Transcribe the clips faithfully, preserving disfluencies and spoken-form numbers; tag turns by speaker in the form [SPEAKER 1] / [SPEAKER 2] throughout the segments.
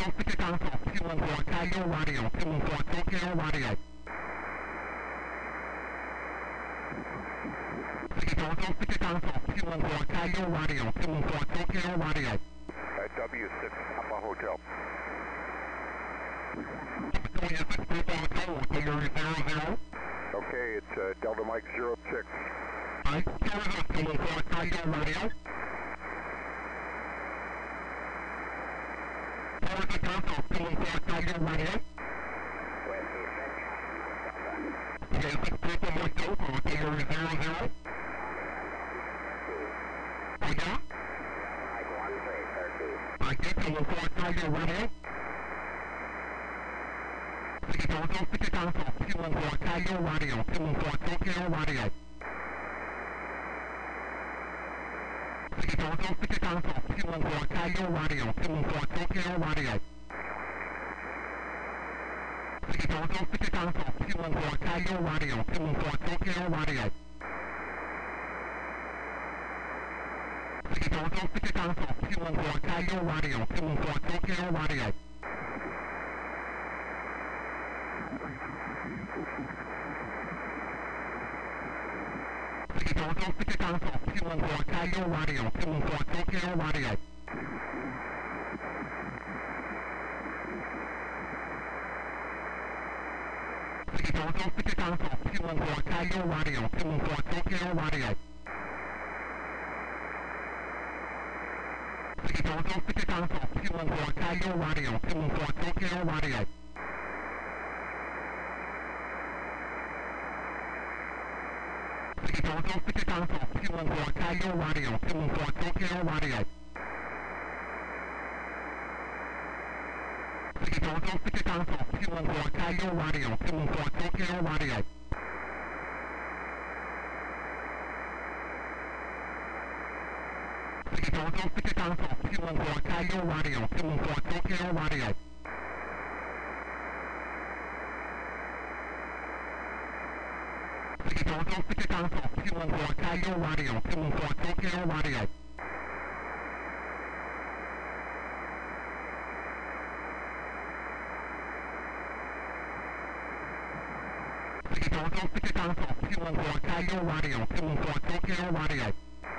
[SPEAKER 1] Pacific Alpha, two one four Tiger Radio, two one four Tokyo Radio. Pacific Alpha, two one four Tiger Radio, two one four Tokyo Radio.
[SPEAKER 2] At W six Papa Hotel. Okay, it's uh, Delta Mike zero six.
[SPEAKER 1] Alright, two one four Tiger Radio. Pacific Alpha, two one four Tiger Radio. Okay, six Papa Hotel, zero zero. Yeah? I get two one four Tiger Radio. Pacific Alpha, two one four Tiger Radio, two one four Tokyo Radio. Pacific Alpha, two one four Tiger Radio, two one four Tokyo Radio. Pacific Alpha, two one four Tiger Radio, two one four Tokyo Radio. Pacific Alpha, two one four Tiger Radio, two one four Tokyo Radio. Pacific Alpha, two one four Tiger Radio, two one four Tokyo Radio. Pacific Alpha, two one four Tiger Radio, two one four Tokyo Radio. Pacific Alpha, two one four Tiger Radio, two one four Tokyo Radio. Pacific Alpha, two one four Tiger Radio, two one four Tokyo Radio. Pacific Alpha, two one four Tiger Radio, two one four Tokyo Radio. Pacific Alpha, two one four Tiger Radio, two one four Tokyo Radio. Pacific Alpha, two one four Tiger Radio, two one four Tokyo Radio. Pacific Alpha, two one four Tiger Radio, two one four Tokyo Radio.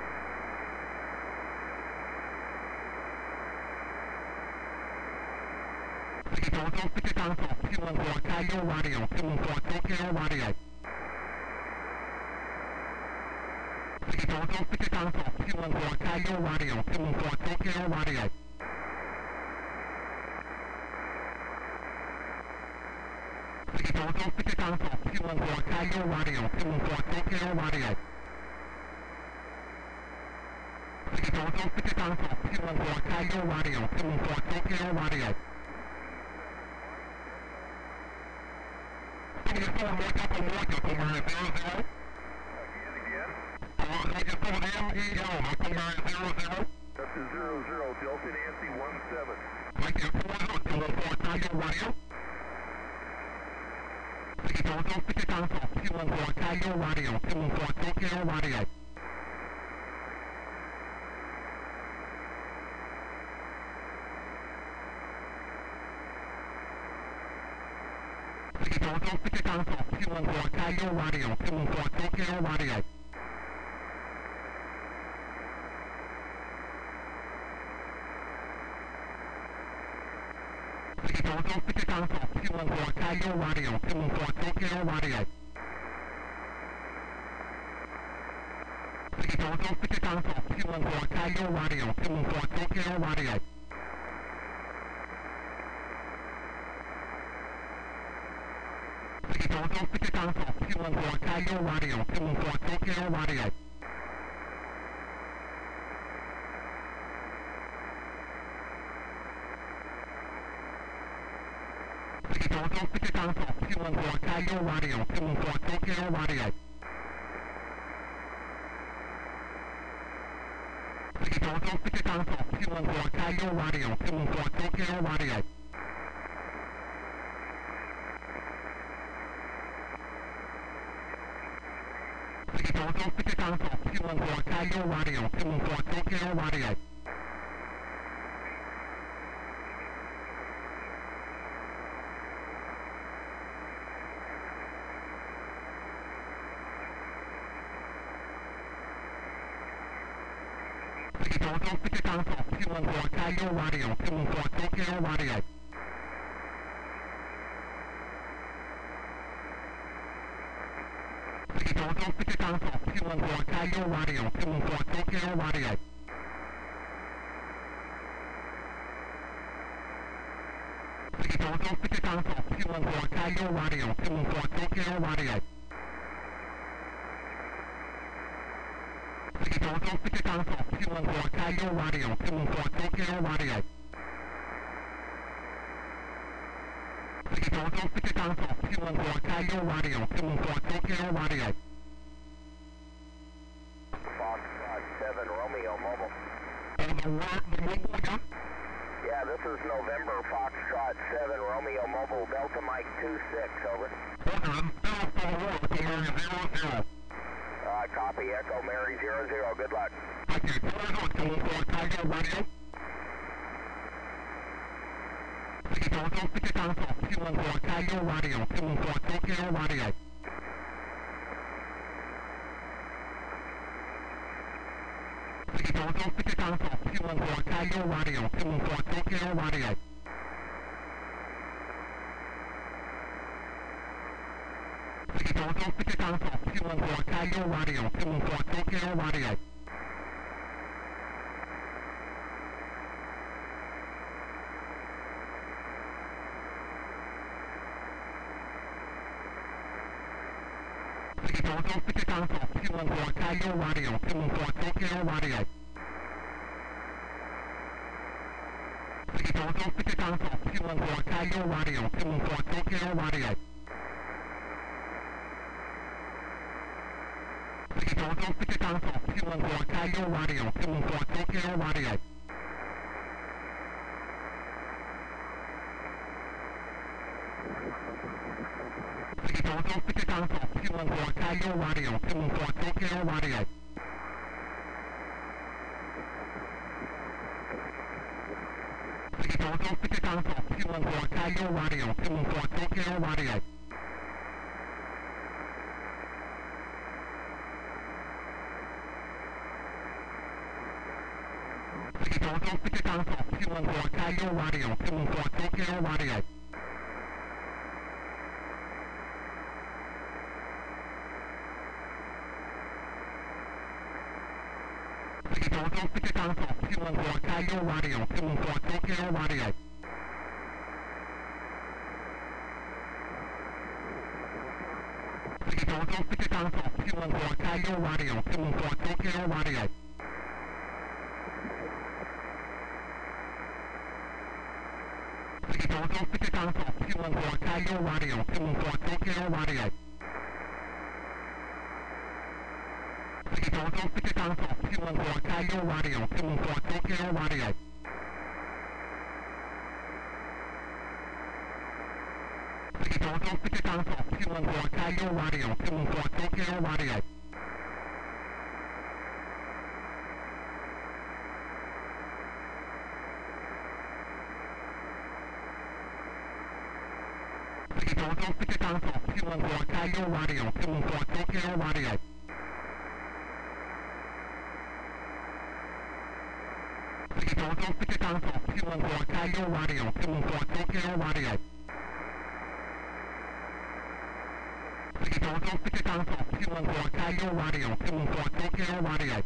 [SPEAKER 1] Pacific Alpha, two one four Tiger Radio, two one four Tokyo Radio. Pacific Alpha, two one four Tiger Radio, two one four Tokyo Radio. Pacific Alpha, two one four Tiger Radio, two one four Tokyo Radio. Pacific Alpha, two one four Tiger Radio, two one four Tokyo Radio. Can you phone more couple more couple more zero zero? I just told M E L, Huckleberry zero zero.
[SPEAKER 2] That's a zero zero, Delta Nancy one seven.
[SPEAKER 1] Thank you, two one four Tiger Radio. Pacific Alpha, two one four Tiger Radio, two one four Tokyo Radio. Pacific Alpha, two one four Tiger Radio, two one four Tokyo Radio. Pacific Alpha, two one four Tiger Radio, two one four Tokyo Radio. Pacific Alpha, two one four Tiger Radio, two one four Tokyo Radio. Pacific Alpha, two one four Tiger Radio, two one four Tokyo Radio. Pacific Alpha, two one four Tiger Radio, two one four Tokyo Radio. Pacific Alpha, two one four Tiger Radio, two one four Tokyo Radio. Pacific Alpha, two one four Tiger Radio, two one four Tokyo Radio. Toronto City Council, two one four Tiger Radio, two one four Tokyo Radio. Toronto City Council, two one four Tiger Radio, two one four Tokyo Radio. Toronto City Council, two one four Tiger Radio, two one four Tokyo Radio. Toronto City Council, two one four Tiger Radio, two one four Tokyo Radio. Toronto City Council, two one four Tiger Radio, two one four Tokyo Radio.
[SPEAKER 2] Foxtrot seven, Romeo Mobile.
[SPEAKER 1] And the what, the mobile again?
[SPEAKER 2] Yeah, this is November, Foxtrot seven, Romeo Mobile, Delta Mike two six, over.
[SPEAKER 1] Okay, zero four one, Mary zero zero.
[SPEAKER 2] Uh, copy, Echo Mary zero zero, good luck.
[SPEAKER 1] Okay, Toronto, two one four Tiger Radio. Toronto City Council, two one four Tiger Radio, two one four Tokyo Radio. Toronto City Council, two one four Tiger Radio, two one four Tokyo Radio. Toronto City Council, two one four Tiger Radio, two one four Tokyo Radio. Toronto City Council, two one four Tiger Radio, two one four Tokyo Radio. Toronto City Council, two one four Tiger Radio, two one four Tokyo Radio. Toronto City Council, two one four Tiger Radio, two one four Tokyo Radio. Toronto City Council, two one four Tiger Radio, two one four Tokyo Radio. Toronto City Council, two one four Tiger Radio, two one four Tokyo Radio. Toronto City Council, two one four Tiger Radio, two one four Tokyo Radio. Toronto City Council, two one four Tiger Radio, two one four Tokyo Radio. Toronto City Council, two one four Tiger Radio, two one four Tokyo Radio. Toronto City Council, two one four Tiger Radio, two one four Tokyo Radio. Toronto City Council, two one four Tiger Radio, two one four Tokyo Radio. Toronto City Council, two one four Tiger Radio, two one four Tokyo Radio. Toronto City Council, two one four Tiger Radio, two one four Tokyo Radio. Toronto City Council, two one four Tiger Radio, two one four Tokyo Radio. Toronto City Council, two one four Tiger Radio, two one four Tokyo Radio.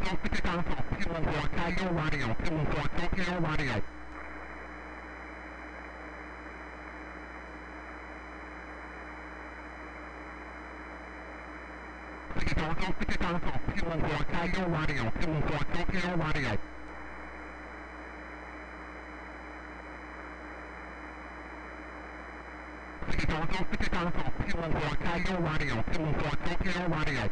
[SPEAKER 1] Pacific Alpha, two one four Kilo Radio, two one four Tokyo Radio. Pacific Alpha, two one four Kilo Radio, two one four Tokyo Radio. Pacific Alpha, two one four Kilo Radio, two one four Tokyo Radio.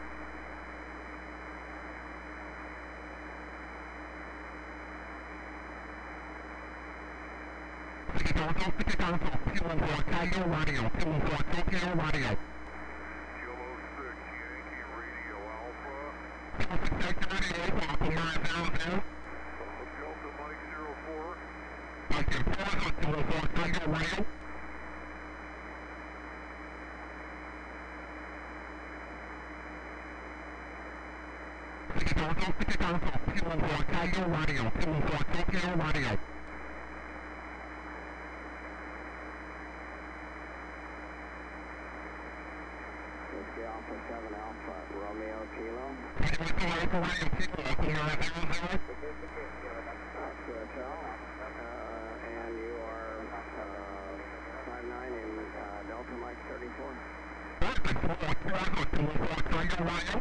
[SPEAKER 1] Pacific Alpha, two one four Kilo Radio, two one four Tokyo Radio.
[SPEAKER 3] Kilo six, Yankee Radio Alpha.
[SPEAKER 1] Pacific Radio Alpha, nine thousand.
[SPEAKER 3] Delta Mike zero four.
[SPEAKER 1] Mike zero four, two one four Kilo Radio. Pacific Alpha, two one four Kilo Radio, two one four Tokyo Radio.
[SPEAKER 2] Whiskey Alpha seven Alpha, Romeo Kilo.
[SPEAKER 1] Pacific Alpha Radio Kilo, nine thousand.
[SPEAKER 2] That's good, Joe. Uh, and you are uh, five nine in uh, Delta Mike thirty-four.
[SPEAKER 1] Pacific Alpha, two one four Kilo Radio.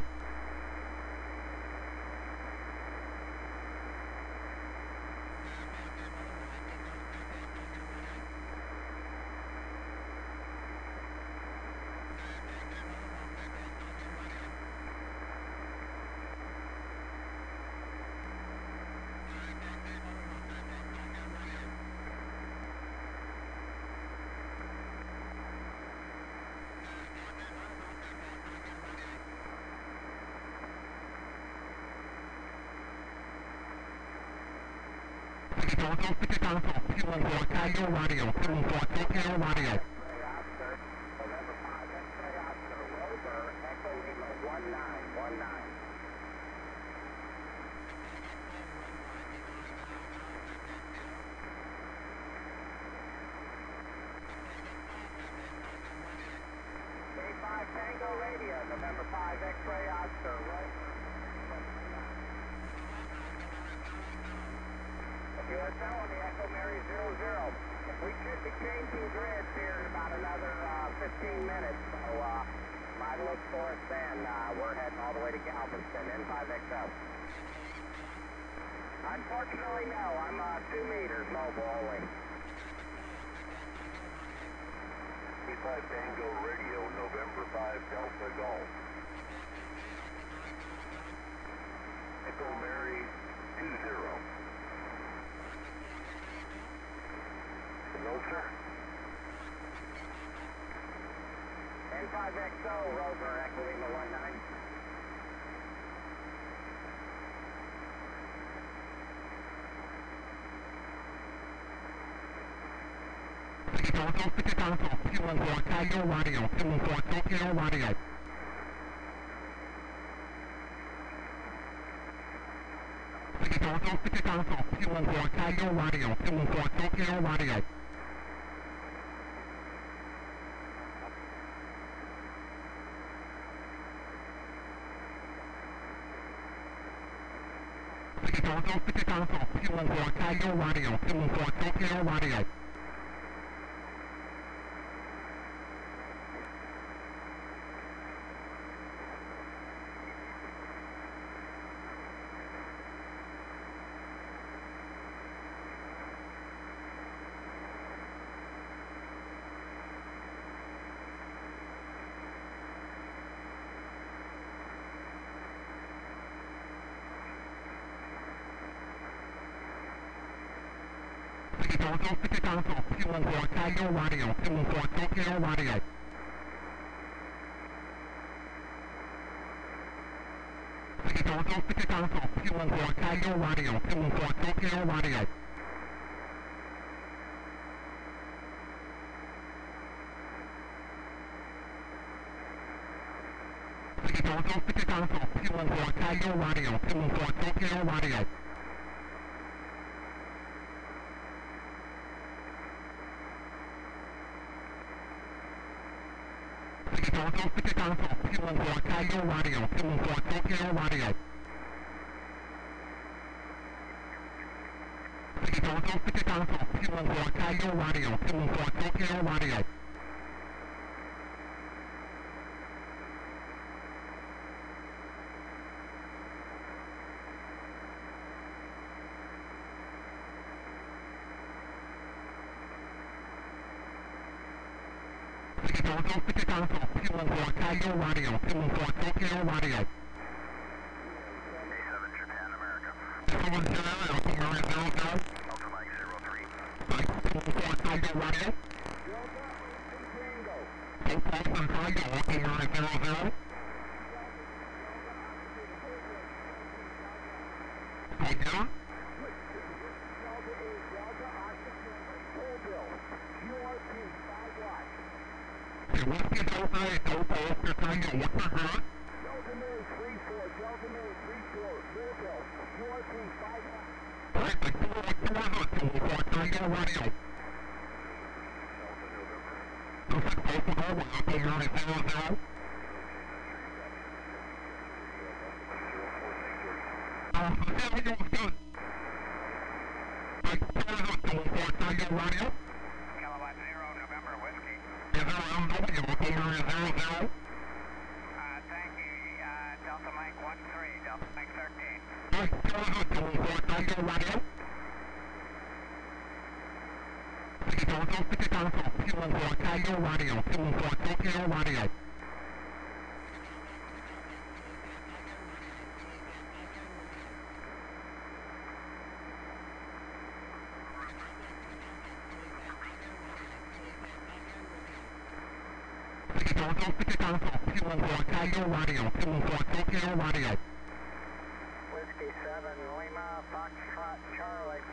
[SPEAKER 1] Pacific Alpha, two one four Kilo Radio, two one four Tokyo Radio.
[SPEAKER 2] November five, X-ray Oscar, Rover, Echo Lima, one nine one nine. K five Tango Radio, November five, X-ray Oscar, Rover. U S L on the Echo Mary zero zero. We should be changing grids here in about another uh, fifteen minutes, so uh, might look for us then. Uh, we're heading all the way to Galveston, N five X L. Unfortunately, no. I'm uh, two meters mobile only.
[SPEAKER 3] K five Tango Radio, November five, Delta Golf. Echo Mary two zero. No, sir.
[SPEAKER 2] N five X O, Rover, Echo Lima one nine.
[SPEAKER 1] Pacific Alpha, two one four Kilo Radio, two one four Tokyo Radio. Pacific Alpha, two one four Kilo Radio, two one four Tokyo Radio. Pacific Alpha, two one four Kilo Radio, two one four Tokyo Radio. Pacific Alpha, two one four Kilo Radio, two one four Tokyo Radio. Pacific Alpha, two one four Kilo Radio, two one four Tokyo Radio. Pacific Alpha, two one four Kilo Radio, two one four Tokyo Radio. Pacific Alpha, two one four Kilo Radio, two one four Tokyo Radio. Toronto City Council, two one four Tiger Radio, two one four Tokyo Radio. Toronto City Council, two one four Tiger Radio, two one four Tokyo Radio.
[SPEAKER 3] A seven Japan America.
[SPEAKER 1] seven zero, Alpha Mary zero zero.
[SPEAKER 3] Alpha Mike zero three.
[SPEAKER 1] Mike, two one four Tiger Radio. Delta Alpha Tiger, Alpha Mary zero zero. Tiger. Okay, what's the Delta, Delta Oscar Tiger, what's the hurt?
[SPEAKER 2] Delta Mary three four, Delta Mary three four, Louisville, U R P five one.
[SPEAKER 1] Alright, I see what you want to do for Tiger Radio. Perfect, Alpha Nova, Alpha Mary zero zero. Uh, the video was good. Mike, two one four Tiger Radio.
[SPEAKER 2] Kilowatt zero, November Whiskey.
[SPEAKER 1] Is there around W, Alpha Mary zero zero?
[SPEAKER 2] Uh, thank you, uh, Delta Mike one three, Delta Mike thirteen.
[SPEAKER 1] Mike, two one four Tiger Radio. Toronto City Council, two one four Tiger Radio, two one four Tokyo Radio. Toronto City Council, two one four Tiger Radio, two one four Tokyo Radio.
[SPEAKER 2] Whiskey seven, Lima, Foxtrot, Charlie.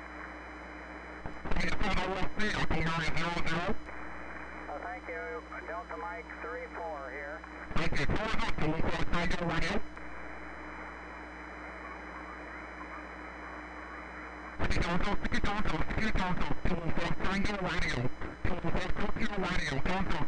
[SPEAKER 1] Alpha Mary zero zero.
[SPEAKER 2] Uh, thank you, Delta Mike three four here.
[SPEAKER 1] Thank you, Toronto, two one four Tiger Radio. Toronto City Council, City Council, two one four Tiger Radio, two one four Tokyo Radio, Toronto.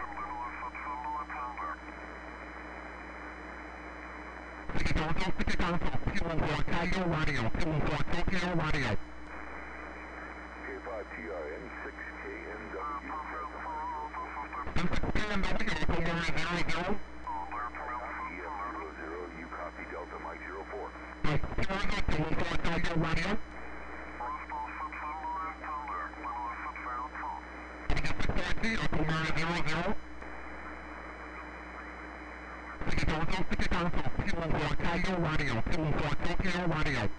[SPEAKER 1] Toronto City Council, two one four Tiger Radio, two one four Tokyo Radio.
[SPEAKER 3] K five T R N six K N W.
[SPEAKER 1] six K N W, Alpha Mary zero zero.
[SPEAKER 3] E M zero zero, you copy Delta Mike zero four.
[SPEAKER 1] Mike, Toronto, two one four Tiger Radio. Alpha Mary zero zero. Toronto City Council, two one four Tiger Radio, two one four Tokyo Radio.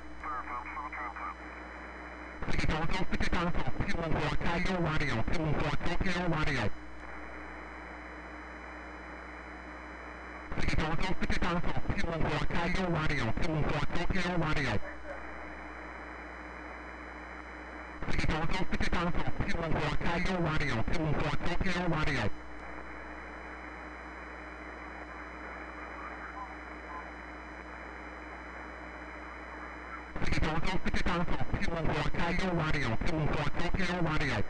[SPEAKER 1] Toronto City Council, two one four Tiger Radio, two one four Tokyo Radio. Toronto City Council, two one four Tiger Radio, two one four Tokyo Radio. Toronto City Council, two one four Tiger Radio, two one four Tokyo Radio. Toronto City Council, two one four Tiger Radio, two one four Tokyo Radio.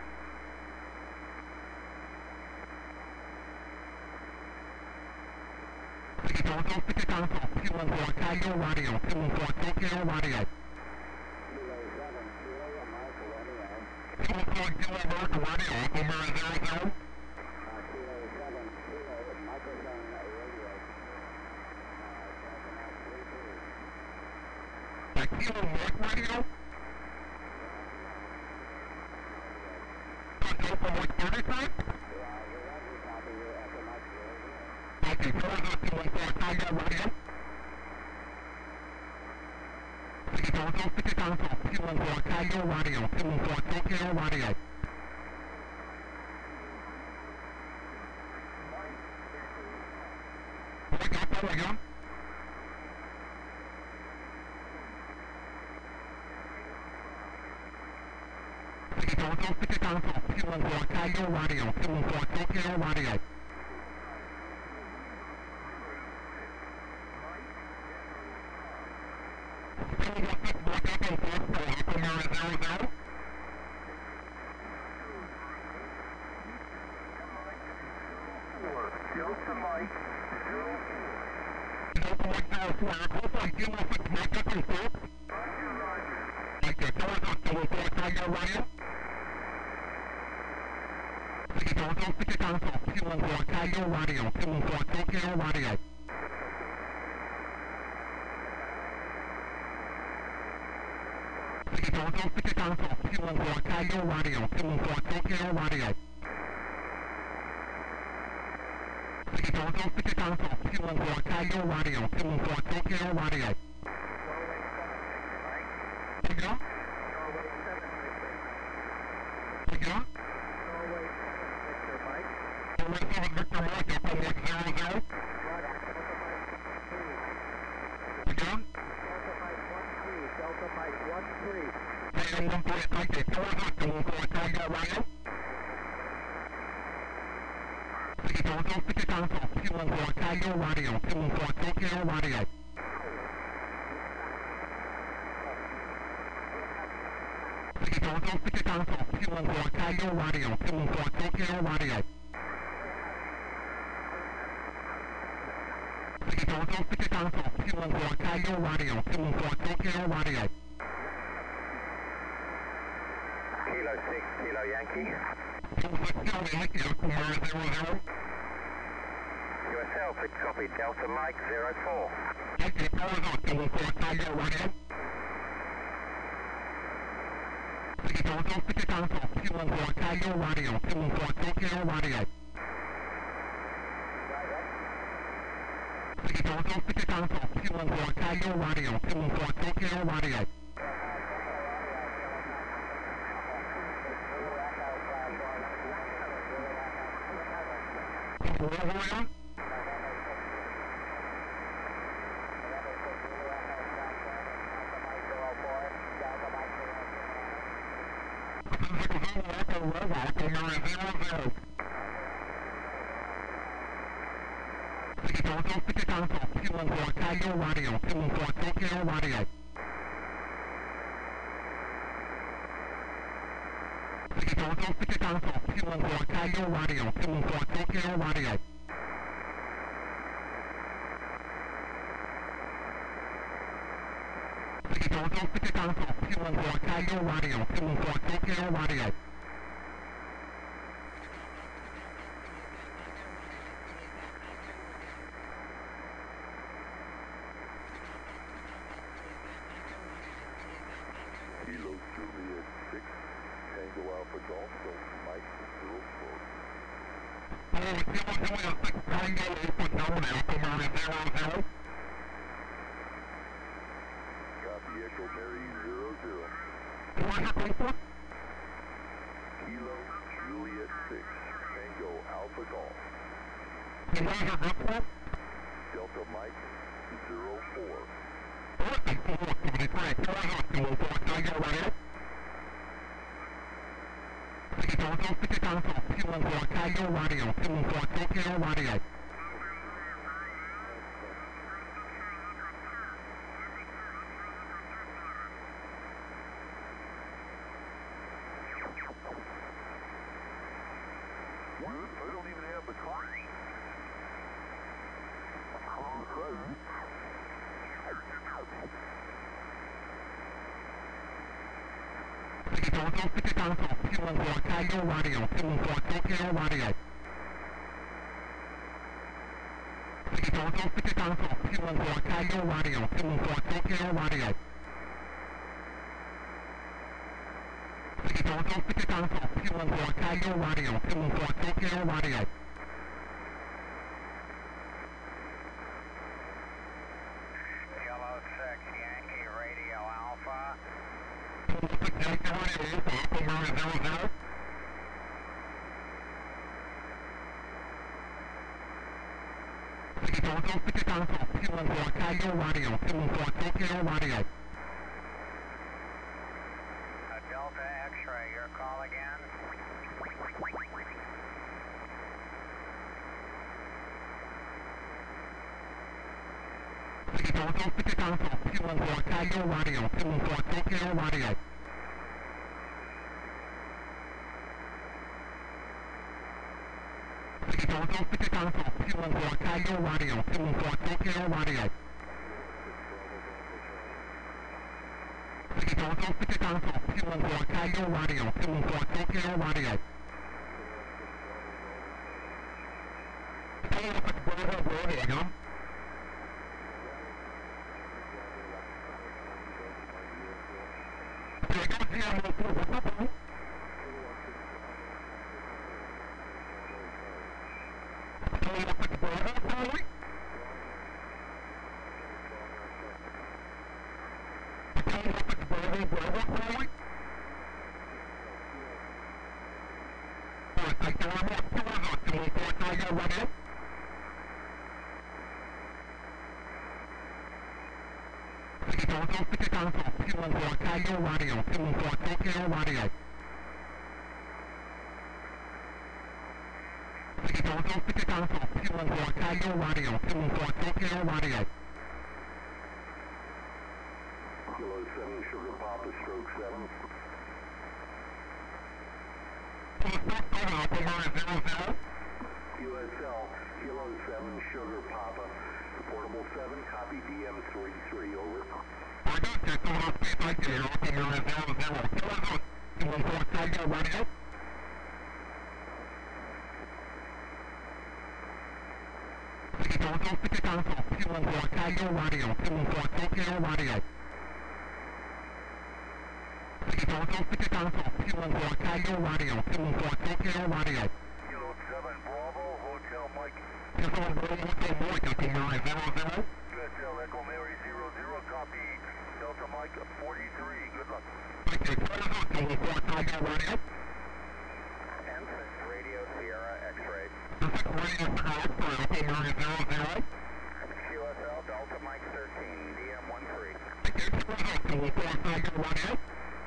[SPEAKER 1] Toronto City Council, two one four Tiger Radio, two one four Tokyo Radio. two one four Kilo America Radio, Alpha Mary zero zero. Kilo North Radio. Delta Mike thirty-five. Okay, Toronto two one four Tiger Radio. Toronto City Council, two one four Tiger Radio, two one four Tokyo Radio. Mike Alpha Radio. Toronto City Council, two one four Tiger Radio, two one four Tokyo Radio. Alpha Mary zero zero.
[SPEAKER 3] Delta Mike zero four.
[SPEAKER 1] Delta Mike zero four, Alpha Mike zero six, Mike up and four.
[SPEAKER 3] Roger, Roger.
[SPEAKER 1] Thank you, Toronto two one four Tiger Radio. City Toronto, City Council, two one four Tiger Radio, two one four Tokyo Radio. City Toronto, City Council, two one four Tiger Radio, two one four Tokyo Radio. City Toronto, City Council, two one four Tiger Radio, two one four Tokyo Radio. Tiger? Tiger? Norway seven, Victor Mike, Echo Mike zero zero. Again?
[SPEAKER 2] Delta Mike one three.
[SPEAKER 1] Tiger one four, Tiger four, Victor one four, Tiger Radio. City Toronto, City Council, two one four Tiger Radio, two one four Tokyo Radio. City Toronto, City Council, two one four Tiger Radio, two one four Tokyo Radio. City Toronto, City Council, two one four Tiger Radio, two one four Tokyo Radio.
[SPEAKER 3] Kilo six, Kilo Yankee.
[SPEAKER 1] two six Kilo Yankee, Echo zero zero.
[SPEAKER 3] Yourself, it's copy, Delta Mike zero four.
[SPEAKER 1] Yankee, Arizona, two one four Tiger Radio. City Toronto, City Council, two one four Tiger Radio, two one four Tokyo Radio. City Toronto, City Council, two one four Tiger Radio, two one four Tokyo Radio. Radio? City Toronto, City Council, two one four Tiger Radio, two one four Tokyo Radio. City Toronto, City Council, two one four Tiger Radio, two one four Tokyo Radio. City Toronto, City Council, two one four Tiger Radio, two one four Tokyo Radio.
[SPEAKER 3] Kilo Juliet six, Tango Alpha Golf, Delta Mike zero four.
[SPEAKER 1] Oh, Kilo Juliet six, Tango Alpha Golf, Echo Mary zero zero.
[SPEAKER 3] Copy, Echo Mary zero zero.
[SPEAKER 1] Who is it, Lisa?
[SPEAKER 3] Kilo Juliet six, Tango Alpha Golf.
[SPEAKER 1] And what is your group code?
[SPEAKER 3] Delta Mike zero four.
[SPEAKER 1] What is the activity plan? Who is it, two one four Tiger Radio? City Toronto, City Council, two one four Tiger Radio, two one four Tokyo Radio.
[SPEAKER 3] I don't even have the car. On the road.
[SPEAKER 1] City Toronto, City Council, two one four Tiger Radio, two one four Tokyo Radio. City Toronto, City Council, two one four Tiger Radio, two one four Tokyo Radio. City Toronto, City Council, two one four Tiger Radio, two one four Tokyo Radio.
[SPEAKER 2] Yellow six, Yankee Radio Alpha.
[SPEAKER 1] six Yankee Radio Alpha, Echo Mary zero zero. City Toronto, City Council, two one four Tiger Radio, two one four Tokyo Radio.
[SPEAKER 2] Uh, Delta X-ray, your call again.
[SPEAKER 1] City Toronto, City Council, two one four Tiger Radio, two one four Tokyo Radio. City Toronto, City Council, two one four Tiger Radio, two one four Tokyo Radio. City Dojo City Council, two one four Tiger Radio, two one four Tokyo Radio. Hey, it's Bravo Radio. Diego G M O two, what's up, bro? Hey, it's Bravo Radio. Bravo, Bravo, Bravo. Alright, thank you very much. two one four, two one four Tiger Radio. City Council, City Council, two one four Tiger Radio, two one four Tokyo Radio. City Council, City Council, two one four Tiger Radio, two one four Tokyo Radio.
[SPEAKER 3] Kilo seven, Sugar Papa, stroke seven. U S L, Kilo seven, Sugar Papa, Portable seven, copy D M three three, over.
[SPEAKER 1] I got you, so I'll speak right there, okay, you're at zero zero. two one four Tiger Radio. City Council, City Council, two one four Tiger Radio, two one four Tokyo Radio. City Council, City Council, two one four Tiger Radio, two one four Tokyo Radio.
[SPEAKER 3] Kilo seven, Bravo, Hotel Mike.
[SPEAKER 1] Just on Bravo, Hotel Mike, okay, you're at zero zero.
[SPEAKER 3] U S L, Echo Mary zero zero, copy Delta Mike forty-three, good luck.
[SPEAKER 1] Thank you, two one four Tiger Radio.
[SPEAKER 2] N six Radio Sierra X-ray.
[SPEAKER 1] The six Radio for X-ray, okay, you're at zero zero.
[SPEAKER 2] Q S L Delta Mike thirteen, D M one three.
[SPEAKER 1] Thank you, two one four Tiger Radio.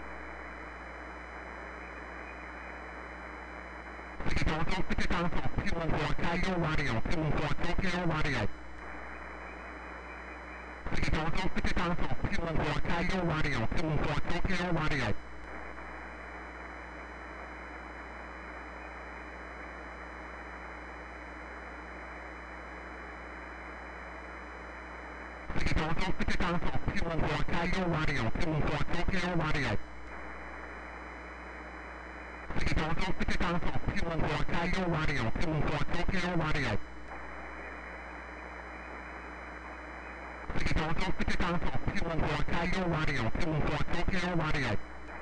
[SPEAKER 1] City Council, City Council, two one four Tiger Radio, two one four Tokyo Radio. City Council, City Council, two one four Tiger Radio, two one four Tokyo Radio. City Council, City Council, two one four Tiger Radio, two one four Tokyo Radio. City Council, City Council, two one four Tiger Radio, two one four Tokyo Radio. City Council, City Council, two one four Tiger Radio, two one four Tokyo Radio.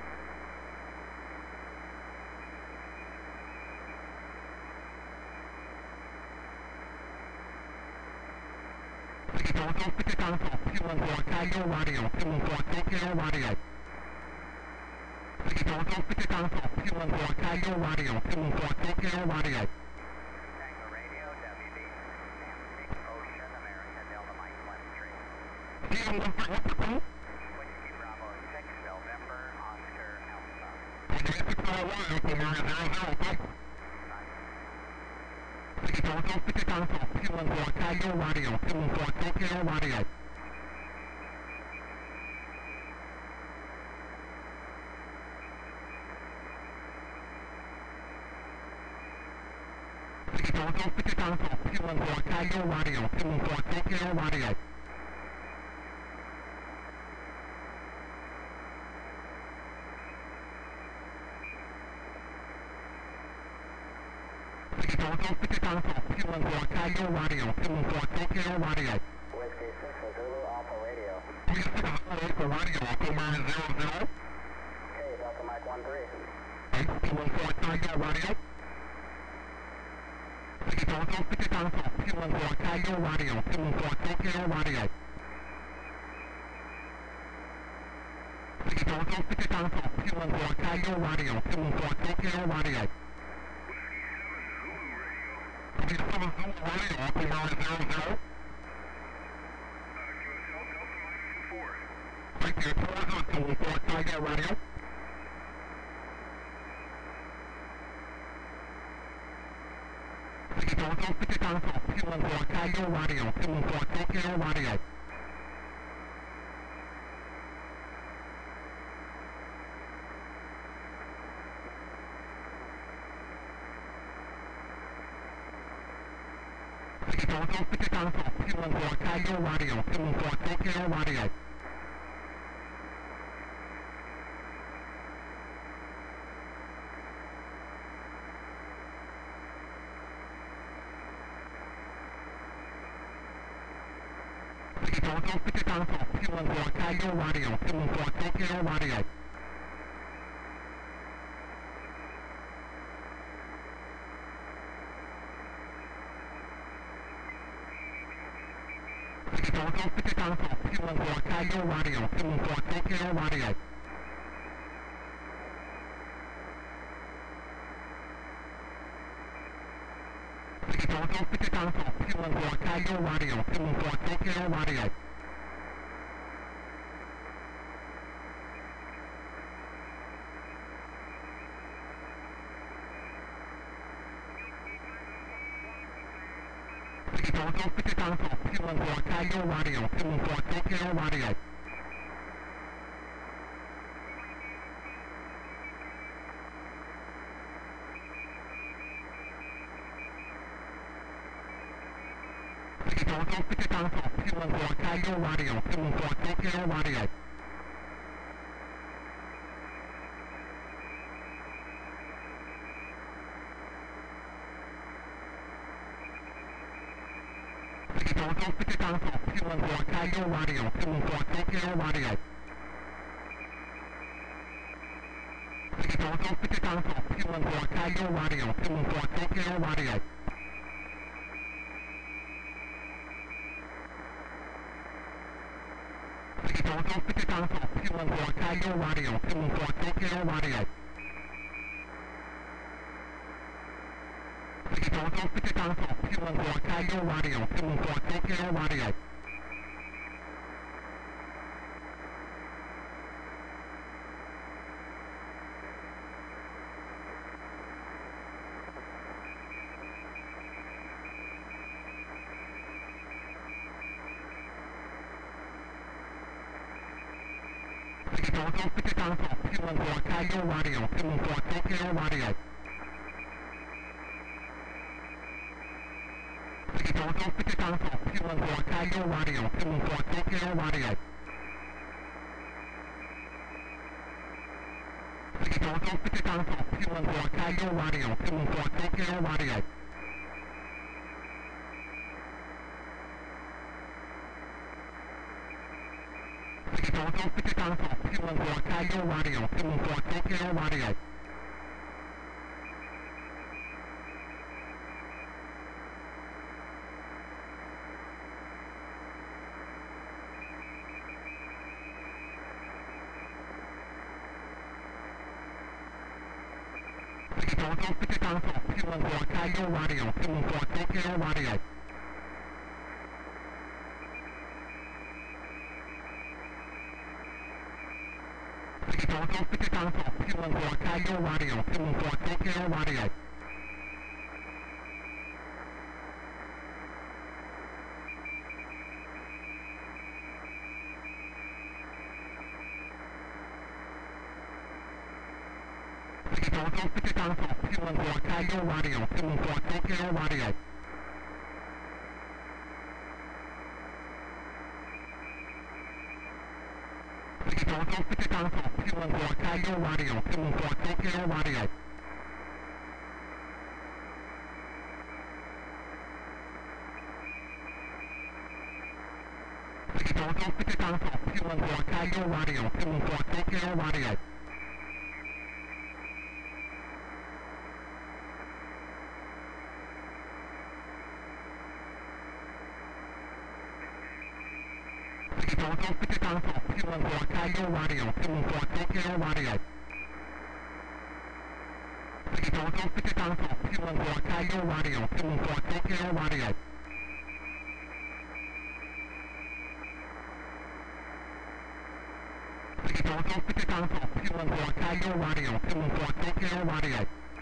[SPEAKER 1] City Council, City Council, two one four Tiger Radio, two one four Tokyo Radio. City Council, City Council, two one four Tiger Radio, two one four Tokyo Radio.
[SPEAKER 2] Tango Radio, W B, Ocean, America, Delta Mike one three.
[SPEAKER 1] D M one three, what's the code?
[SPEAKER 2] Whiskey Bravo six, November, Oscar, Alpha.
[SPEAKER 1] Okay, six four one, okay, you're at zero zero, thanks. City Council, City Council, two one four Tiger Radio, two one four Tokyo Radio. City Council, City Council, two one four Tiger Radio, two one four Tokyo Radio. City Council, City Council, two one four Tiger Radio, two one four Tokyo Radio.
[SPEAKER 2] Whiskey six, Zulu, Alpha Radio.
[SPEAKER 1] three six Alpha Radio, okay, minus zero zero.
[SPEAKER 2] Okay, Delta Mike one three.
[SPEAKER 1] Okay, two one four Tiger Radio. City Council, City Council, two one four Tiger Radio, two one four Tokyo Radio. City Council, City Council, two one four Tiger Radio, two one four Tokyo Radio. City seven Zulu Radio, okay, minus zero zero. Thank you, two one four Tiger Radio. City Council, City Council, two one four Tiger Radio, two one four Tokyo Radio. City Council, City Council, two one four Tiger Radio, two one four Tokyo Radio. Pacific Alpha, two one four Tango Radio, two one four Tokyo Radio. Pacific Alpha, two one four Tango Radio, two one four Tokyo Radio. Pacific Alpha, two one four Tango Radio, two one four Tokyo Radio. Pacific Alpha, two one four Tango Radio, two one four Tokyo Radio. Pacific Alpha, two one four Tango Radio, two one four Tokyo Radio. Pacific Alpha, two one four Tango Radio, two one four Tokyo Radio. Pacific Alpha, two one four Tango Radio, two one four Tokyo Radio. Pacific Alpha, two one four Tango Radio, two one four Tokyo Radio. Pacific Alpha, two one four Tango Radio, two one four Tokyo Radio. Pacific Alpha, two one four Tango Radio, two one four Tokyo Radio. Pacific Alpha, two one four Tango Radio, two one four Tokyo Radio. Pacific Alpha, two one four Tango Radio, two one four Tokyo Radio. Pacific Alpha, two one four Tango Radio, two one four Tokyo Radio. Pacific Alpha, two one four Tango Radio, two one four Tokyo Radio. Pacific Alpha, two one four Tango Radio, two one four Tokyo Radio. Pacific Alpha, two one four Tango Radio, two one four Tokyo Radio. Pacific Alpha, two one four Tango Radio, two one four Tokyo Radio. Pacific Alpha, two one four Tango Radio, two one four Tokyo Radio. Pacific Alpha, two one four Tango Radio, two one four Tokyo Radio. Pacific Alpha, two one four Tango Radio, two one four Tokyo Radio. Pacific Alpha, two one four Tango Radio, two one four Tokyo Radio.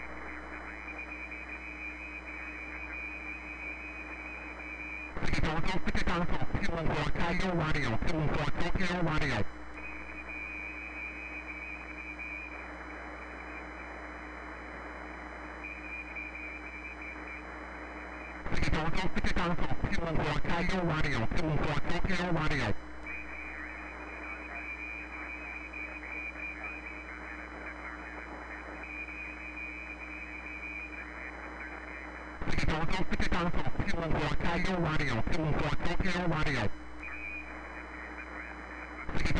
[SPEAKER 1] Pacific Alpha, two one four Tango Radio, two one four Tokyo Radio. Pacific Alpha, two one four Tango Radio, two one four Tokyo Radio. Pacific Alpha, two one four Tango Radio, two one four Tokyo Radio.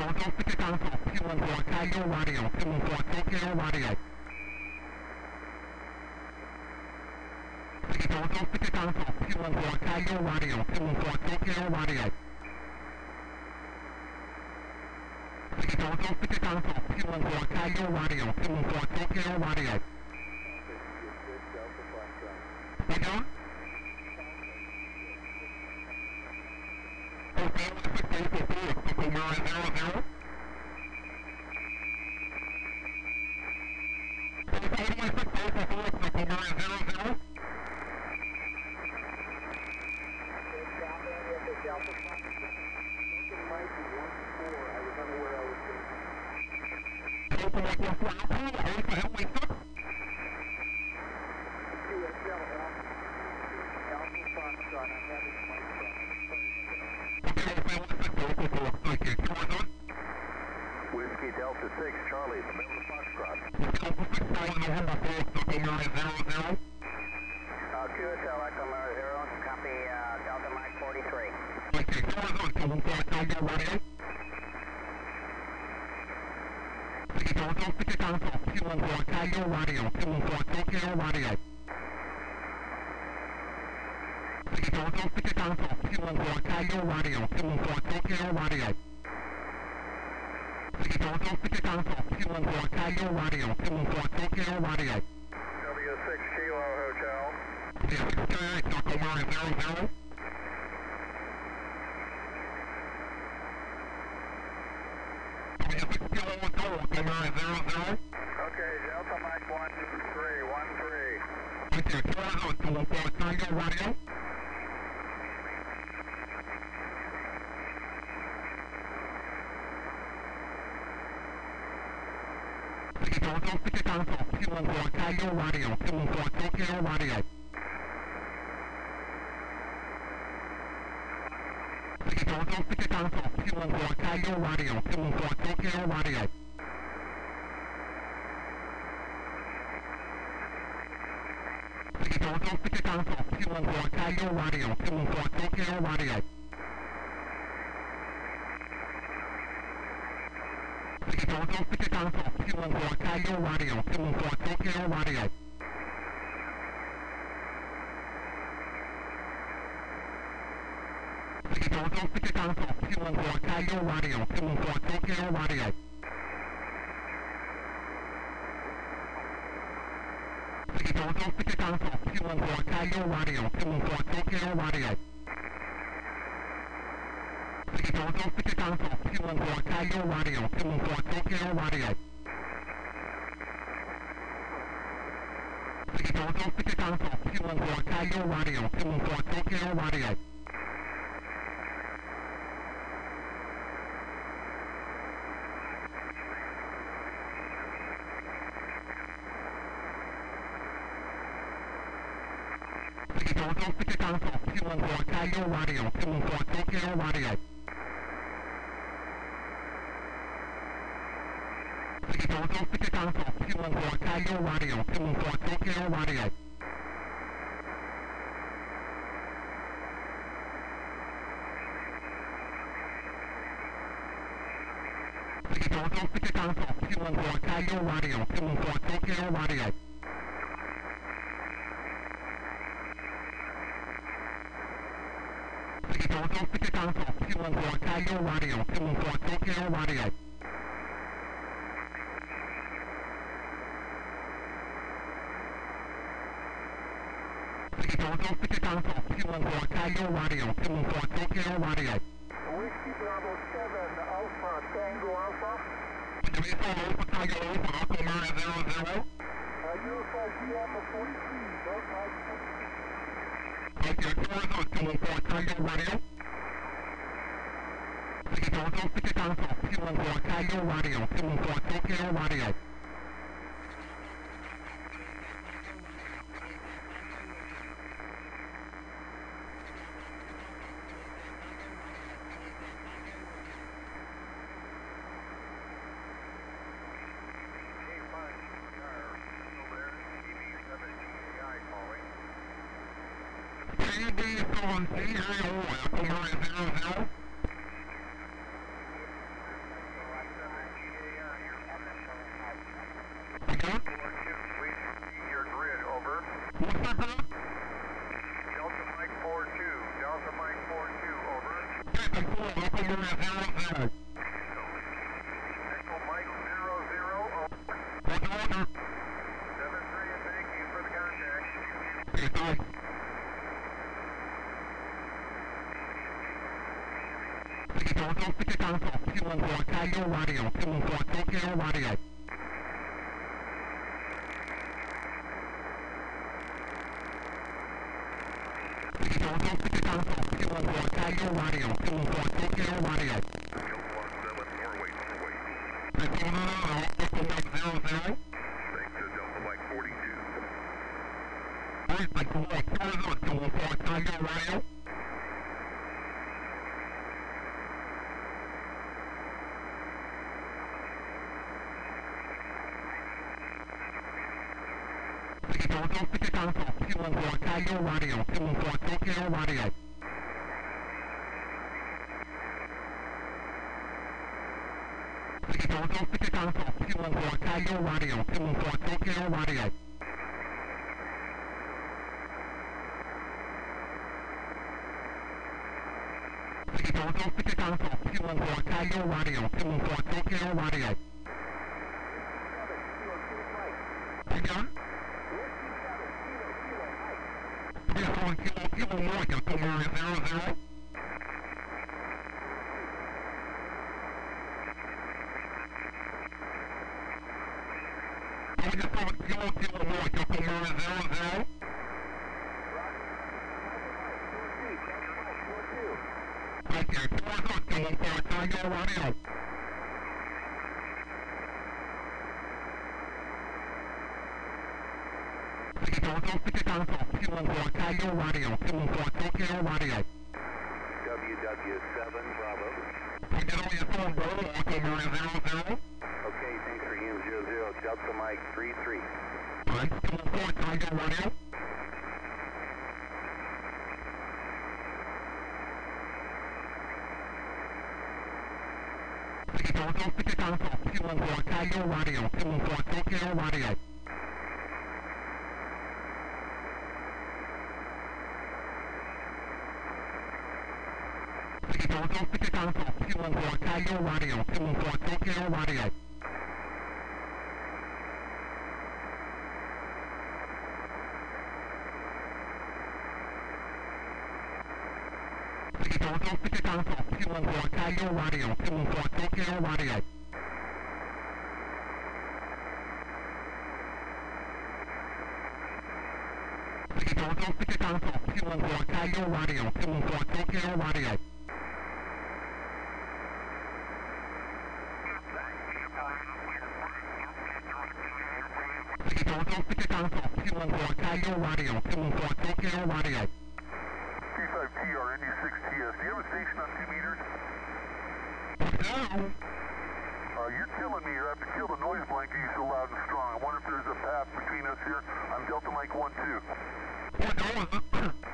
[SPEAKER 1] Dojo City Council, P one four Tiger Radio, P one four Tokyo Radio. Dojo City Council, P one four Tiger Radio, P one four Tokyo Radio. Dojo City Council, P one four Tiger Radio, P one four Tokyo Radio. Dojo? Okay, six eight four four, Tacoma zero zero. Okay, six eight four four, Tacoma zero zero.
[SPEAKER 3] Whiskey Delta six, Charlie, November Foxtrot.
[SPEAKER 1] Delta six, Charlie, November four, Tacoma zero zero.
[SPEAKER 2] Uh, Q S L Echo Miller zero, copy uh, Delta Mike forty-three.
[SPEAKER 1] Okay, Horizon, P one four Tiger Radio. Dojo City Council, P one four Tiger Radio, P one four Tokyo Radio. Dojo City Council, P one four Tiger Radio, P one four Tokyo Radio. Dojo City Council, P one four Tiger Radio, P one four Tokyo Radio.
[SPEAKER 3] W six Kilo Hotel.
[SPEAKER 1] six eight, Tacoma zero zero. six Kilo Hotel, Tacoma zero zero.
[SPEAKER 3] Okay, Delta Mike one three, one three.
[SPEAKER 1] Okay, Horizon, P one four Tiger Radio. Dojo City Council, P one four Tiger Radio, P one four Tokyo Radio. Dojo City Council, P one four Tiger Radio, P one four Tokyo Radio. Dojo City Council, P one four Tiger Radio, P one four Tokyo Radio. Dojo City Council, P one four Tiger Radio, P one four Tokyo Radio. Dojo City Council, P one four Tiger Radio, P one four Tokyo Radio. Dojo City Council, P one four Tiger Radio, P one four Tokyo Radio. Dojo City Council, P one four Tiger Radio, P one four Tokyo Radio. Dojo City Council, P one four Tiger Radio, P one four Tokyo Radio. Dojo City Council, P one four Tiger Radio, P one four Tokyo Radio. Dojo City Council, P one four Tiger Radio, P one four Tokyo Radio. Dojo City Council, P one four Tiger Radio, P one four Tokyo Radio. Dojo City Council, P one four Tiger Radio, P one four Tokyo Radio. Dojo City Council, P one four Tiger Radio, P one four Tokyo Radio.
[SPEAKER 3] Whiskey Bravo seven, Alpha, Tango Alpha.
[SPEAKER 1] Alpha, Alpha, Tiger Alpha, Tacoma zero zero.
[SPEAKER 3] Uh, Unified G Alpha forty-three, Delta Mike forty-three.
[SPEAKER 1] Okay, Horizon, P one four Tiger Radio. Dojo City Council, P one four Tiger Radio, P one four Tokyo Radio. T D seven C A O, Tacoma zero zero.
[SPEAKER 3] Your grid, over.
[SPEAKER 1] What's that, bro?
[SPEAKER 3] Delta Mike four two. Delta Mike four two, over.
[SPEAKER 1] Echo four, Echo Mary zero zero.
[SPEAKER 3] Echo Mike zero zero, over.
[SPEAKER 1] Roger, roger.
[SPEAKER 3] seven three, and thank you for the contact.
[SPEAKER 1] Okay, thanks. Toronto City Council, two one four Kyo Radio, two one four Tokyo Radio. Toronto City Council, two one four Kyo Radio, two one four Tokyo Radio. Echo no, no, no, Echo Mike zero zero.
[SPEAKER 3] Thanks to Delta Mike forty-two.
[SPEAKER 1] Alright, Echo Mike zero zero, two one four Kyo Radio. Toronto City Council, two one four Kyo Radio, two one four Tokyo Radio. Toronto City Council, two one four Kyo Radio, two one four Tokyo Radio. Toronto City Council, two one four Kyo Radio, two one four Tokyo Radio. Hang on. Yes, one kilo, kilo Mike, Echo Mary zero zero. I just saw a kilo, kilo Mike, Echo Mary zero zero. Thank you, two one four, two one four Kyo Radio. Toronto City Council, two one four Kyo Radio, two one four Tokyo Radio.
[SPEAKER 3] W W seven, Bravo.
[SPEAKER 1] I get on your phone, bro, Echo Mary zero zero.
[SPEAKER 3] Okay, thanks for E M zero zero. Delta Mike three three.
[SPEAKER 1] Alright, two one four Kyo Radio. Toronto City Council, two one four Kyo Radio, two one four Tokyo Radio. Toronto City Council, two one four Kyo Radio, two one four Tokyo Radio. Toronto City Council, two one four Kyo Radio, two one four Tokyo Radio. Toronto City Council, two one four Kyo Radio, two one four Tokyo Radio. Toronto City Council, two one four Kyo Radio, two one four Tokyo Radio.
[SPEAKER 3] T five T R, N D six T S. Do you have a station on two meters?
[SPEAKER 1] No.
[SPEAKER 3] Uh, you're killing me here. I have to kill the noise blanket. You're so loud and strong. I wonder if there's a path between us here. I'm Delta Mike one two.
[SPEAKER 1] What was it?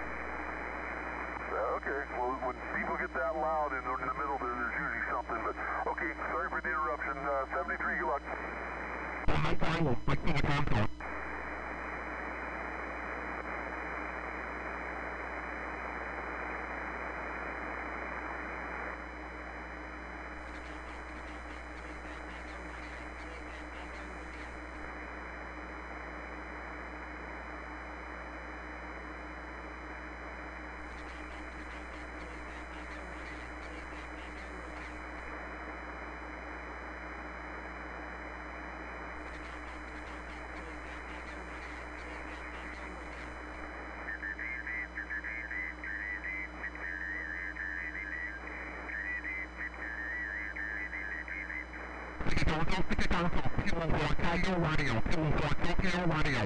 [SPEAKER 3] Uh, okay, well, when people get that loud and they're in the middle, there, there's usually something. But, okay, sorry for the interruption. Uh, seventy-three, good luck.
[SPEAKER 1] Oh, no problem. Like to the council. Toronto City Council, two one four Kyo Radio, two one four Tokyo Radio.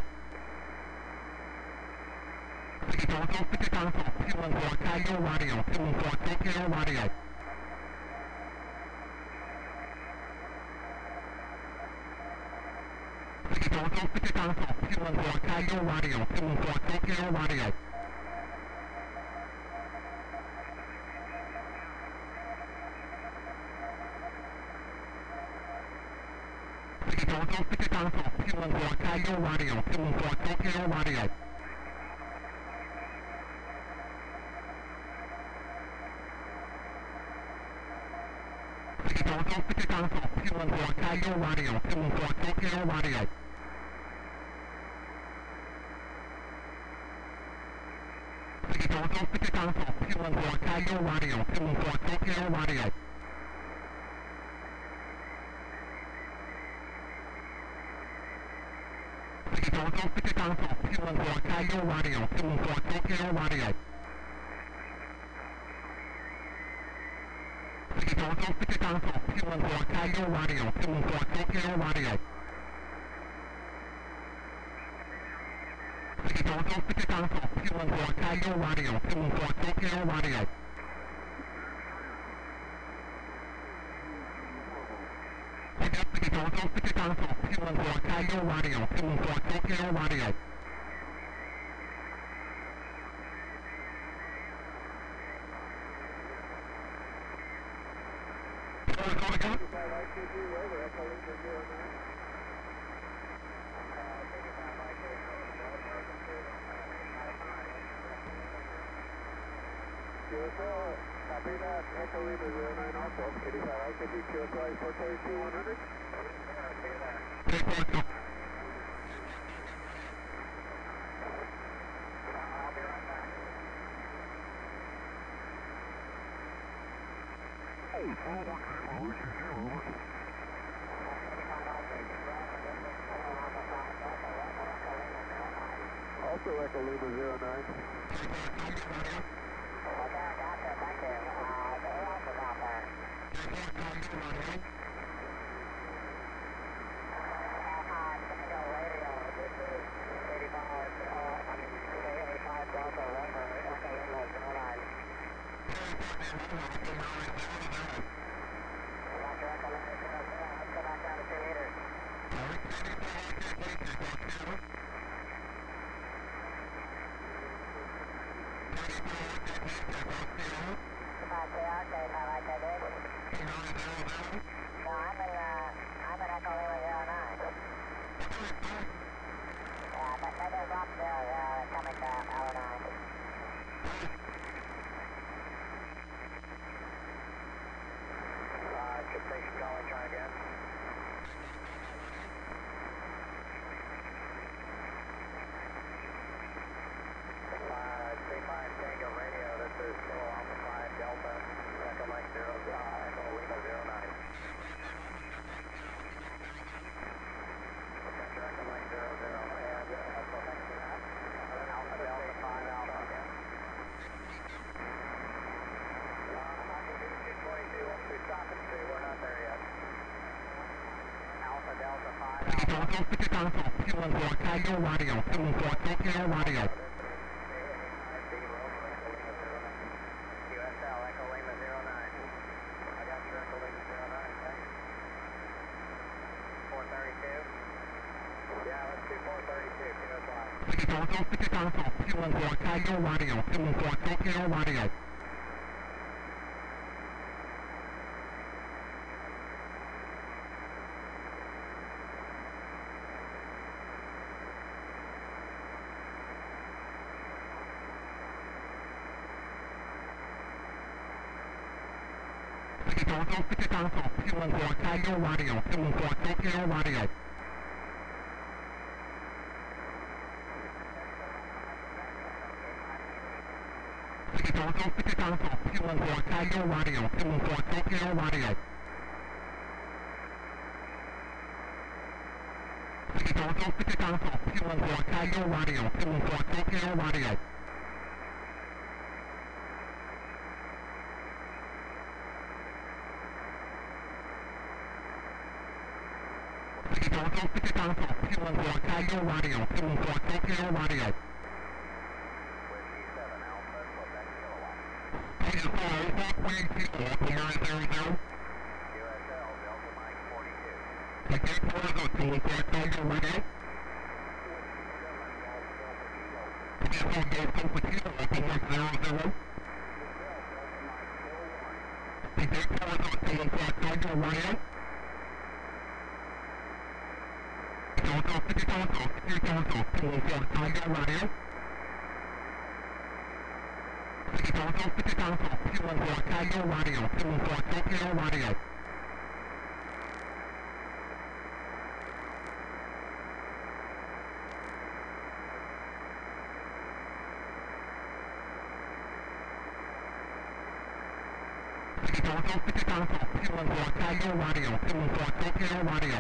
[SPEAKER 1] Toronto City Council, two one four Kyo Radio, two one four Tokyo Radio. Toronto City Council, two one four Kyo Radio, two one four Tokyo Radio. Dojo City Council, two one four Tiger Radio, two one four Tokyo Radio. Dojo City Council, two one four Tiger Radio, two one four Tokyo Radio. Dojo City Council, two one four Tiger Radio, two one four Tokyo Radio. Dojo City Council, two one four Tiger Radio, two one four Tokyo Radio. Dojo City Council, two one four Tiger Radio, two one four Tokyo Radio. Dojo City Council, two one four Tiger Radio, two one four Tokyo Radio. Dojo City Council, two one four Tiger Radio, two one four Tokyo Radio.
[SPEAKER 2] Copy that, Echo Lima zero nine also, eighty-five I K D, Q S Y four thirty-two one hundred. I'll be right back. Also Echo Lima zero nine. Dojo City Council, two one four Tiger Radio, two one four Tokyo Radio. Dojo City Council, two one four Tiger Radio, two one four Tokyo Radio. Dojo City Council, two one four Tiger Radio, two one four Tokyo Radio. Dojo City Council, two one four Tiger Radio, two one four Tokyo Radio. Dojo City Council, two one four Tiger Radio, two one four Tokyo Radio. Dojo City Council, two one four Tiger Radio, two one four Tokyo Radio.
[SPEAKER 1] Council, City Council, City Council, two one four, Tiger Radio. City Council, City Council, two one four, Tiger Radio, two one four, Tokyo Radio. City Council, City Council, two one four, Tiger Radio, two one four, Tokyo Radio.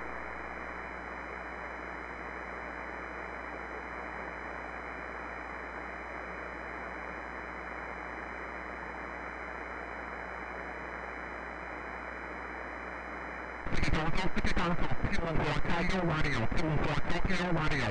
[SPEAKER 1] City Council, City Council, two one four, Tiger Radio, two one four, Tokyo Radio.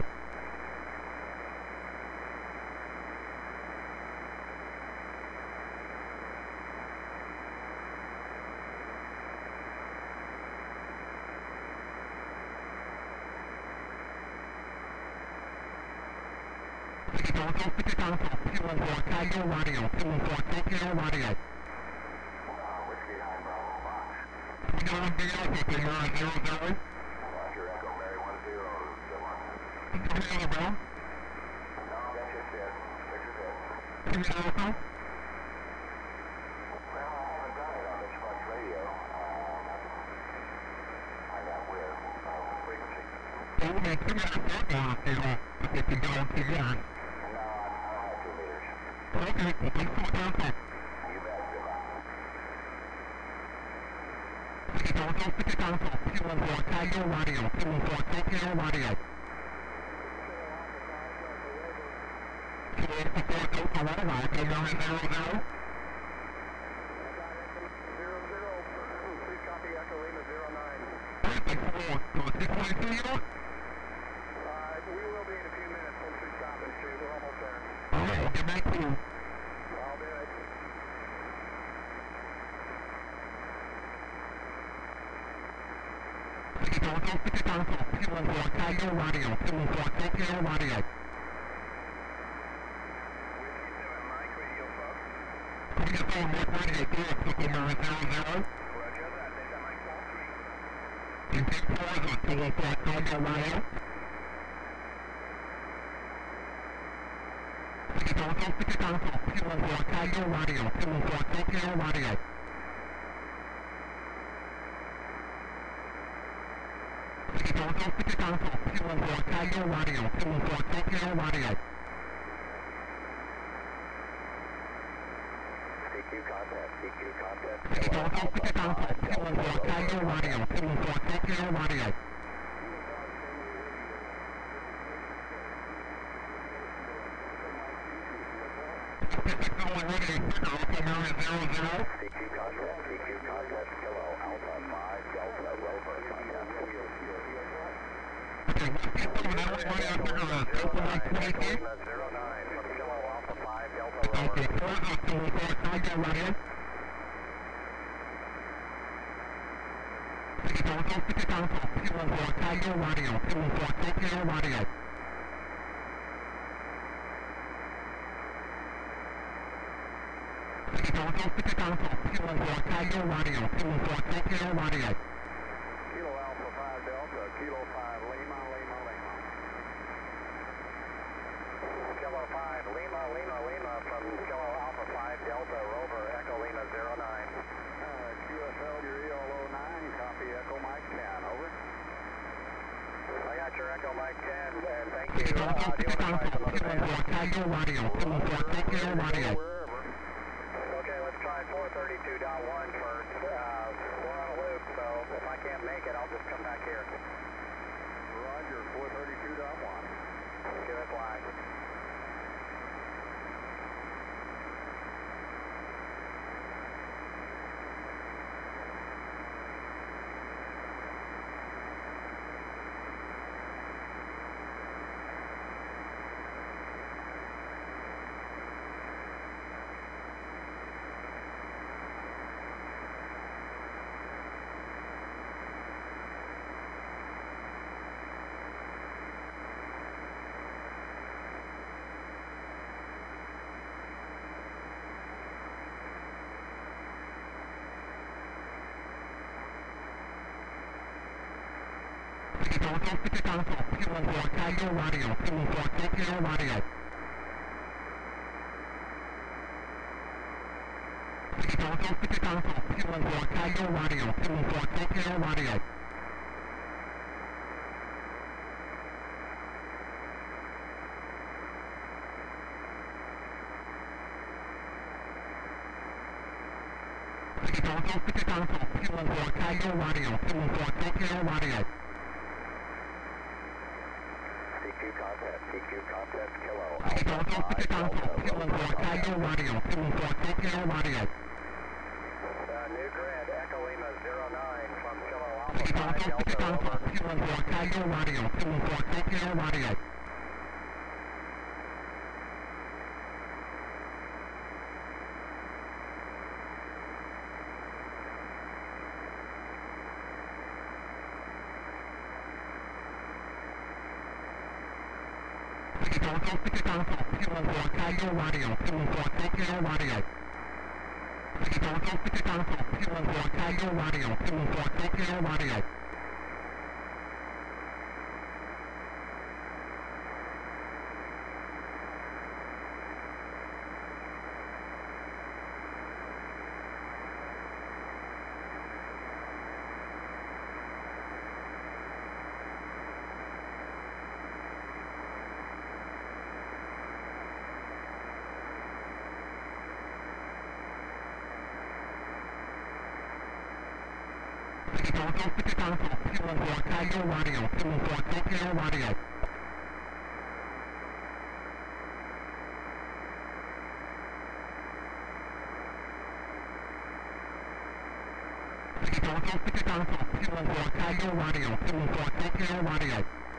[SPEAKER 1] City Council, City Council, two one four, Tiger Radio, two one four, Tokyo Radio.
[SPEAKER 3] Whiskey nine Bravo Fox.
[SPEAKER 1] Can you on video for the zero zero zero?
[SPEAKER 3] Roger, Echo Mary one zero seven.
[SPEAKER 1] Can you hear me, bro?
[SPEAKER 3] No, that's just it. Fix it in.
[SPEAKER 1] Can you hear me?
[SPEAKER 3] Well, I haven't done it on this Flex radio. Um, I got with uh, frequency.
[SPEAKER 1] Oh, man, two minutes ago, you know, if you don't see that.
[SPEAKER 3] No, I don't have two meters.
[SPEAKER 1] Okay, well, thanks for the contact.
[SPEAKER 3] You bet, good luck.
[SPEAKER 1] City Council, City Council, two one four, Tiger Radio, two one four, Tokyo Radio. two one four, Tokyo Radio, Echo zero zero zero.
[SPEAKER 2] Zero zero. Please copy Echo Lima zero nine.
[SPEAKER 1] Alright, thanks for the six one two, you know?
[SPEAKER 2] Uh, we will be in a few minutes once we stop and shoot. We're almost there.
[SPEAKER 1] Alright, I'll get back to you.
[SPEAKER 2] I'll do it.
[SPEAKER 1] City Council, City Council, two one four, Tiger Radio, two one four, Tokyo Radio.
[SPEAKER 2] Whiskey seven, Mike Radio, folks.
[SPEAKER 1] Can you phone Mike Radio, two one four, zero zero?
[SPEAKER 2] Roger that. Is that Mike Paul three?
[SPEAKER 1] And take four on two one four, Tiger Radio. City Council, City Council, two one four, Tiger Radio, two one four, Tokyo Radio. City Council, City Council, two one four, Tiger Radio, two one four, Tokyo Radio.
[SPEAKER 3] C Q contact, C Q contact.
[SPEAKER 1] City Council, City Council, two one four, Tiger Radio, two one four, Tokyo Radio. Pacific Zone Radio, Echo zero zero zero.
[SPEAKER 3] C Q contact, C Q contact, Kilo Alpha five Delta Rover contact.
[SPEAKER 1] Okay, Whiskey seven, that was radio, figure out, Delta one twenty-two.
[SPEAKER 3] zero nine from Kilo Alpha five Delta
[SPEAKER 1] Okay,
[SPEAKER 3] Rover.
[SPEAKER 1] four on two one four, Tiger Radio. City Council, City Council, two one four, Tiger Radio, two one four, Tokyo Radio. City Council, City Council, two one four, Tiger Radio, two one four, Tokyo Radio.
[SPEAKER 2] Kilo Alpha five Delta, Kilo five Lima, Lima, Lima.
[SPEAKER 3] Kilo five Lima Lima Lima from Kilo Alpha five Delta Rover Echo Lima zero nine.
[SPEAKER 2] Uh, Q F L, your E L O nine, copy Echo Mike ten, over.
[SPEAKER 3] I got your Echo Mike ten, and thank you.
[SPEAKER 1] City
[SPEAKER 3] Uh,
[SPEAKER 1] Council,
[SPEAKER 3] do you
[SPEAKER 1] City
[SPEAKER 3] want to try
[SPEAKER 1] Council,
[SPEAKER 3] some other
[SPEAKER 1] two one four,
[SPEAKER 3] bands?
[SPEAKER 1] Tiger Radio, two one four, Tokyo Radio.
[SPEAKER 2] Wherever.
[SPEAKER 3] Okay, let's try four thirty-two point one first. Uh, we're on a loop, so if I can't make it, I'll just come back here.
[SPEAKER 2] Roger, four thirty-two point one.
[SPEAKER 3] Q S Y.
[SPEAKER 1] Dojo City Council, Kilo four Kaigo Radio, Kilo four Tokyo Radio. Dojo City Council, Kilo four Kaigo Radio, Kilo four Tokyo Radio. Dojo City Council, Kilo four Kaigo Radio, Kilo four Tokyo Radio.
[SPEAKER 2] C Q contact, C Q contact, Kilo
[SPEAKER 1] Dojo City Council, Kilo four Kaigo Radio, Kilo four Tokyo Radio.
[SPEAKER 2] Uh, new grid, Echo Lima zero nine from Kilo Alpha
[SPEAKER 1] Dojo
[SPEAKER 2] five
[SPEAKER 1] City
[SPEAKER 2] Delta,
[SPEAKER 1] Council,
[SPEAKER 2] over.
[SPEAKER 1] Kilo four Kaigo Radio, Kilo four Tokyo Radio. Dojo City Council, Kilo four Kaigo Radio, Kilo four Tokyo Radio. Dojo City Council, Kilo four Kaigo Radio, Kilo four Tokyo Radio. Dojo City Council, Kilo four Kaigo Radio, Kilo four Tokyo Radio. Dojo City Council, Kilo four Kaigo Radio, Kilo four Tokyo Radio.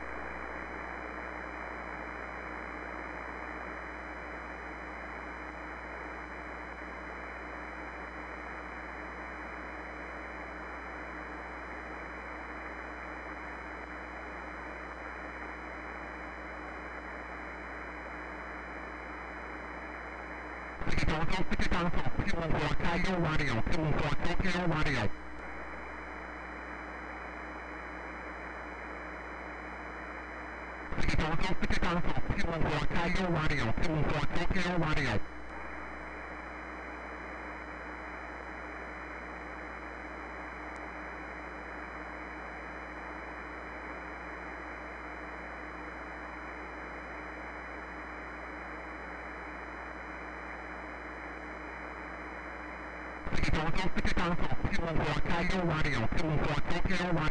[SPEAKER 1] Dojo City Council, Kilo four Kaigo Radio, Kilo four Tokyo Radio. Dojo City Council, Kilo four Kaigo Radio, Kilo four Tokyo Radio. Dojo City Council, Kilo four Kaigo Radio, Kilo four Tokyo Radio.